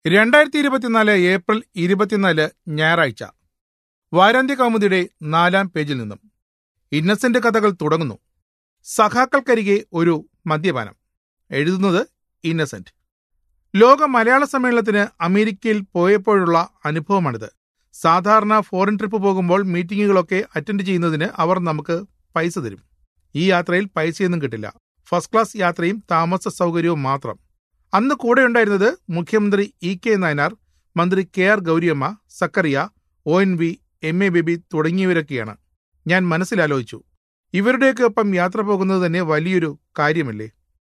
2024 April 24 ഞായറാഴ്ച. വാരാന്ത്യ കൗമുദിയുടെ 4-ാം പേജിൽ നിന്നും ഇന്നസെന്റ് കഥകൾ തുടങ്ങുന്നു. സഖാക്കൾക്കരികെ ഒരു മദ്യപാനം. എഴുതുന്നത് ഇന്നസെന്റ്. ലോക മലയാള സമ്മേളനത്തിന് അമേരിക്കയിൽ പോയപ്പോഴുള്ള അനുഭവമാണിത്. സാധാരണ ഫോറിൻ ട്രിപ്പ് പോകുമ്പോൾ മീറ്റിങ്ങുകളൊക്കെ അറ്റൻഡ് ചെയ്യുന്നതിന് അവർ നമുക്ക് പൈസ തരും. ഈ യാത്രയിൽ പൈസയൊന്നും കിട്ടില്ല. ഫസ്റ്റ് ക്ലാസ് യാത്രയും താമസ സൗകര്യവും മാത്രം. അന്ന് കൂടെയുണ്ടായിരുന്നത് മുഖ്യമന്ത്രി ഇ.കെ. നായനാർ, മന്ത്രി K R. Gouriamma, Zacharia, ONV, MA Baby തുടങ്ങിയവരൊക്കെയാണ്. ഞാൻ മനസ്സിലാലോചിച്ചു, ഇവരുടെയൊക്കെ ഒപ്പം യാത്ര പോകുന്നത് തന്നെ വലിയൊരു കാര്യമല്ലേ.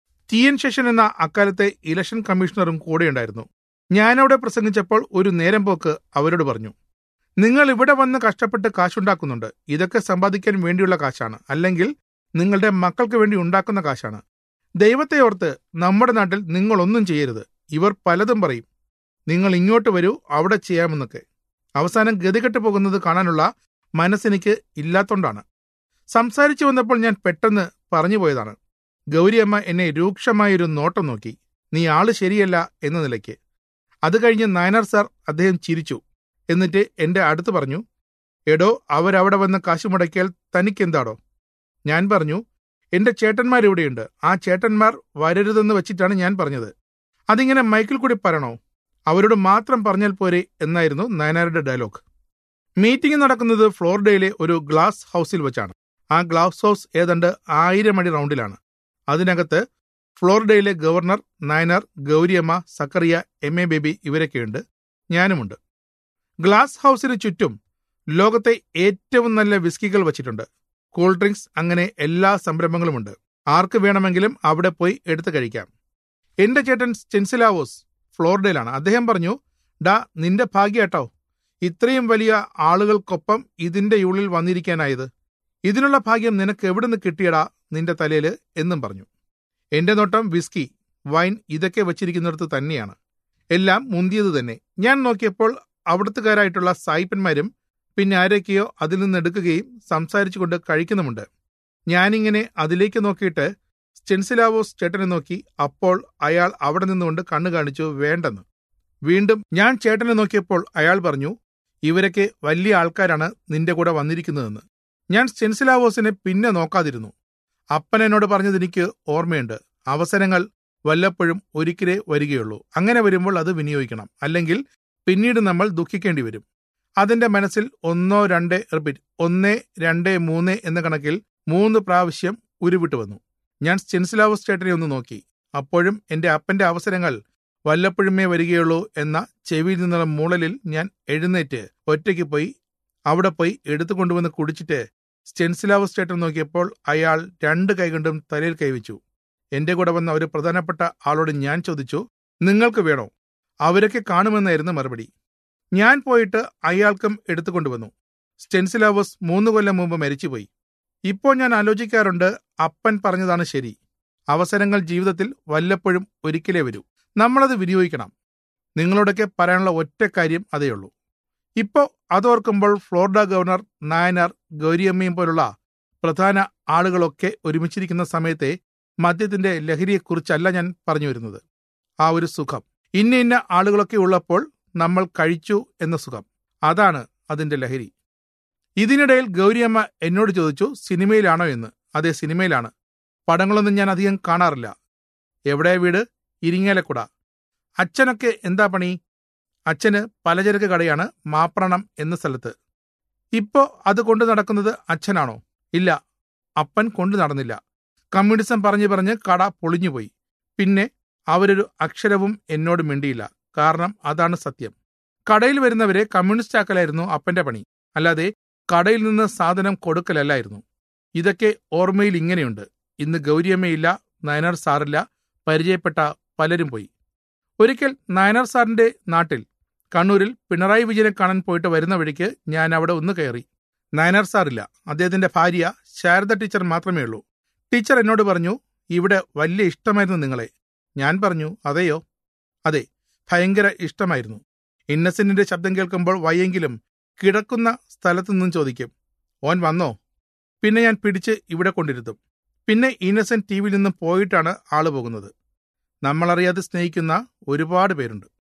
TN ശേഷൻ എന്ന അക്കാലത്തെ ഇലക്ഷൻ കമ്മീഷണറും കൂടെയുണ്ടായിരുന്നു. ഞാനവിടെ പ്രസംഗിച്ചപ്പോൾ ഒരു നേരം പോക്ക് അവരോട് പറഞ്ഞു, നിങ്ങൾ ഇവിടെ വന്ന് കഷ്ടപ്പെട്ട് കാശുണ്ടാക്കുന്നുണ്ട്. ഇതൊക്കെ സമ്പാദിക്കാൻ വേണ്ടിയുള്ള കാശാണ്, അല്ലെങ്കിൽ നിങ്ങളുടെ മക്കൾക്ക് വേണ്ടി ഉണ്ടാക്കുന്ന കാശാണ്. ദൈവത്തെ ഓർത്ത് നമ്മുടെ നാട്ടിൽ നിങ്ങളൊന്നും ചെയ്യരുത്. ഇവർ പലതും പറയും, നിങ്ങൾ ഇങ്ങോട്ട് വരൂ, അവിടെ ചെയ്യാമെന്നൊക്കെ. അവസാനം ഗതികെട്ട് പോകുന്നത് കാണാനുള്ള മനസ്സെനിക്ക് ഇല്ലാത്തോണ്ടാണ്. സംസാരിച്ചു വന്നപ്പോൾ ഞാൻ പെട്ടെന്ന് പറഞ്ഞു പോയതാണ്. ഗൗരിയമ്മ എന്നെ രൂക്ഷമായൊരു നോട്ടം നോക്കി, നീ ആള് ശരിയല്ല എന്ന നിലയ്ക്ക്. അത് കഴിഞ്ഞ് നായനാർ സാർ അദ്ദേഹം ചിരിച്ചു. എന്നിട്ട് എന്റെ അടുത്ത് പറഞ്ഞു, എടോ, അവരവിടെ വന്ന് കാശ് മുടക്കിയാൽ തനിക്കെന്താടോ? ഞാൻ പറഞ്ഞു, എന്റെ ചേട്ടന്മാരിവിടെയുണ്ട്. ആ ചേട്ടന്മാർ വരരുതെന്ന് വെച്ചിട്ടാണ് ഞാൻ പറഞ്ഞത്. അതിങ്ങനെ മൈക്കിൽ കൂടി പറയണോ? അവരോട് മാത്രം പറഞ്ഞാൽ പോരെ എന്നായിരുന്നു നായനാരുടെ ഡയലോഗ്. മീറ്റിംഗ് നടക്കുന്നത് ഫ്ലോറിഡയിലെ ഒരു ഗ്ലാസ് ഹൗസിൽ വെച്ചാണ്. ആ ഗ്ലാസ് ഹൗസ് ഏതാണ്ട് 1000 അടി റൗണ്ടിലാണ്. അതിനകത്ത് ഫ്ലോറിഡയിലെ ഗവർണർ, നായനാർ, ഗൗരിയമ്മ, സക്കറിയ, MA ബേബി ഇവരൊക്കെയുണ്ട്. ഞാനുമുണ്ട്. ഗ്ലാസ് ഹൗസിന് ചുറ്റും ലോകത്തെ ഏറ്റവും നല്ല വിസ്കികൾ വച്ചിട്ടുണ്ട്. കൂൾ ഡ്രിങ്ക്സ്, അങ്ങനെ എല്ലാ സംരംഭങ്ങളുമുണ്ട്. ആർക്ക് വേണമെങ്കിലും അവിടെ പോയി എടുത്തു കഴിക്കാം. എന്റെ ചേട്ടൻ സ്റ്റെൻസിലാവോസ് ഫ്ലോറിഡയിലാണ്. അദ്ദേഹം പറഞ്ഞു, ഡാ, നിന്റെ ഭാഗ്യാട്ടോ, ഇത്രയും വലിയ ആളുകൾക്കൊപ്പം ഇതിന്റെ ഉള്ളിൽ വന്നിരിക്കാനായത്. ഇതിനുള്ള ഭാഗ്യം നിനക്ക് എവിടുന്ന് കിട്ടിയടാ നിന്റെ തലയില് എന്നും പറഞ്ഞു. എന്റെ നോട്ടം വിസ്കി, വൈൻ ഇതൊക്കെ വച്ചിരിക്കുന്നിടത്ത് തന്നെയാണ്. എല്ലാം മുന്തിയത് തന്നെ. ഞാൻ നോക്കിയപ്പോൾ അവിടുത്തുകാരായിട്ടുള്ള സായിപ്പന്മാരും പിന്നെ ആരൊക്കെയോ അതിൽ നിന്ന് എടുക്കുകയും സംസാരിച്ചുകൊണ്ട് കഴിക്കുന്നുമുണ്ട്. ഞാനിങ്ങനെ അതിലേക്ക് നോക്കിയിട്ട് സ്റ്റെൻസിലാവോസ് ചേട്ടനെ നോക്കി. അപ്പോൾ അയാൾ അവിടെ നിന്നുകൊണ്ട് കണ്ണു കാണിച്ചു വേണ്ടെന്ന്. വീണ്ടും ഞാൻ ചേട്ടനെ നോക്കിയപ്പോൾ അയാൾ പറഞ്ഞു, ഇവരൊക്കെ വലിയ ആൾക്കാരാണ് നിന്റെ കൂടെ വന്നിരിക്കുന്നതെന്ന്. ഞാൻ സ്റ്റെൻസിലാവോസിനെ പിന്നെ നോക്കാതിരുന്നു. അപ്പൻ എന്നോട് പറഞ്ഞതെനിക്ക് ഓർമ്മയുണ്ട്, അവസരങ്ങൾ വല്ലപ്പോഴും ഒരിക്കലേ വരികയുള്ളൂ. അങ്ങനെ വരുമ്പോൾ അത് വിനിയോഗിക്കണം, അല്ലെങ്കിൽ പിന്നീട് നമ്മൾ ദുഃഖിക്കേണ്ടി വരും. അതിന്റെ മനസ്സിൽ 1, 2 റിപ്പീറ്റ് 1, 2, 3 എന്ന കണക്കിൽ 3 പ്രാവശ്യം ഉരുവിട്ട് വന്നു. ഞാൻ സ്റ്റെൻസിലാവോസ് ചേട്ടനെ ഒന്ന് നോക്കി. അപ്പോഴും എന്റെ അപ്പന്റെ അവസരങ്ങൾ വല്ലപ്പോഴുമേ വരികയുള്ളൂ എന്ന ചെവിയിൽ നിന്നുള്ള മൂളലിൽ ഞാൻ എഴുന്നേറ്റ് ഒറ്റയ്ക്ക് പോയി അവിടെ പോയി എടുത്തുകൊണ്ടുവന്ന് കുടിച്ചിട്ട് സ്റ്റെൻസിലാവോസ് ചേട്ടൻ നോക്കിയപ്പോൾ അയാൾ 2 കൈകൊണ്ടും തലയിൽ കൈവച്ചു. എന്റെ കൂടെ വന്ന ഒരു പ്രധാനപ്പെട്ട ആളോട് ഞാൻ ചോദിച്ചു, നിങ്ങൾക്ക് വേണോ? അവരൊക്കെ കാണുമെന്നായിരുന്നു മറുപടി. ഞാൻ പോയിട്ട് അയാൾക്കും എടുത്തുകൊണ്ടുവന്നു. സ്റ്റെൻസിലാവോസ് 3 കൊല്ലം മുമ്പ് മരിച്ചുപോയി. ഇപ്പോൾ ഞാൻ ആലോചിക്കാറുണ്ട്, അപ്പൻ പറഞ്ഞതാണ് ശരി. അവസരങ്ങൾ ജീവിതത്തിൽ വല്ലപ്പോഴും ഒരിക്കലേ വരൂ. നമ്മളത് വിനിയോഗിക്കണം. നിങ്ങളോടൊക്കെ പറയാനുള്ള ഒറ്റ കാര്യം അതേയുള്ളൂ. ഇപ്പോൾ അതോർക്കുമ്പോൾ ഫ്ലോറിഡ ഗവർണർ, നായനാർ, ഗൗരിയമ്മയും പോലുള്ള പ്രധാന ആളുകളൊക്കെ ഒരുമിച്ചിരിക്കുന്ന സമയത്തെ മദ്യത്തിന്റെ ലഹരിയെക്കുറിച്ചല്ല ഞാൻ പറഞ്ഞു വരുന്നത്. ആ ഒരു സുഖം, ഇന്ന ആളുകളൊക്കെ ഉള്ളപ്പോൾ നമ്മൾ കഴിച്ചു എന്ന സുഖം, അതാണ് അതിന്റെ ലഹരി. ഇതിനിടയിൽ ഗൗരിയമ്മ എന്നോട് ചോദിച്ചു, സിനിമയിലാണോ എന്ന്. അതെ, സിനിമയിലാണ്. പടങ്ങളൊന്നും ഞാൻ അധികം കാണാറില്ല. എവിടെയാ വീട്? ഇരിങ്ങാലക്കുട. അച്ഛനൊക്കെ എന്താ പണി? അച്ഛന് പലചരക്ക് കടയാണ്, മാപ്രണം എന്ന സ്ഥലത്ത്. ഇപ്പോ അത് കൊണ്ടു നടക്കുന്നത് അച്ഛനാണോ? ഇല്ല, അപ്പൻ കൊണ്ടു നടന്നില്ല. കമ്മ്യൂണിസം പറഞ്ഞ് കട പൊളിഞ്ഞുപോയി. പിന്നെ അവരൊരു അക്ഷരവും എന്നോട് മിണ്ടിയില്ല. കാരണം അതാണ് സത്യം. കടയിൽ വരുന്നവരെ കമ്മ്യൂണിസ്റ്റ് ആക്കലായിരുന്നു അപ്പന്റെ പണി, അല്ലാതെ കടയിൽ നിന്ന് സാധനം കൊടുക്കലല്ലായിരുന്നു. ഇതൊക്കെ ഓർമ്മയിൽ ഇങ്ങനെയുണ്ട്. ഇന്ന് ഗൗരിയമ്മയില്ല, നായനാർ സാറില്ല, പരിചയപ്പെട്ട പലരും പോയി. ഒരിക്കൽ നായനാർ സാറിന്റെ നാട്ടിൽ കണ്ണൂരിൽ പിണറായി വിജയനെ കാണാൻ പോയിട്ട് വരുന്ന വഴിക്ക് ഞാൻ അവിടെ ഒന്ന് കയറി. നായനാർ സാറില്ല. അദ്ദേഹത്തിന്റെ ഭാര്യ ശാരദ ടീച്ചർ മാത്രമേ ഉള്ളൂ. ടീച്ചർ എന്നോട് പറഞ്ഞു, ഇവിടെ വലിയ ഇഷ്ടമായിരുന്നു നിങ്ങളെ. ഞാൻ പറഞ്ഞു, അതെയോ? അതെ, ഭയങ്കര ഇഷ്ടമായിരുന്നു. ഇന്നസെന്റിന്റെ ശബ്ദം കേൾക്കുമ്പോൾ വയ്യെങ്കിലും കിടക്കുന്ന സ്ഥലത്തു നിന്നും ചോദിക്കും, ഓൻ വന്നോ? പിന്നെ ഞാൻ പിടിച്ച് ഇവിടെ കൊണ്ടിരുത്തും. പിന്നെ ഇന്നസെന്റ് TV നിന്നും പോയിട്ടാണ് ആള് പോകുന്നത്. നമ്മളറിയാതെ സ്നേഹിക്കുന്ന ഒരുപാട് പേരുണ്ട്.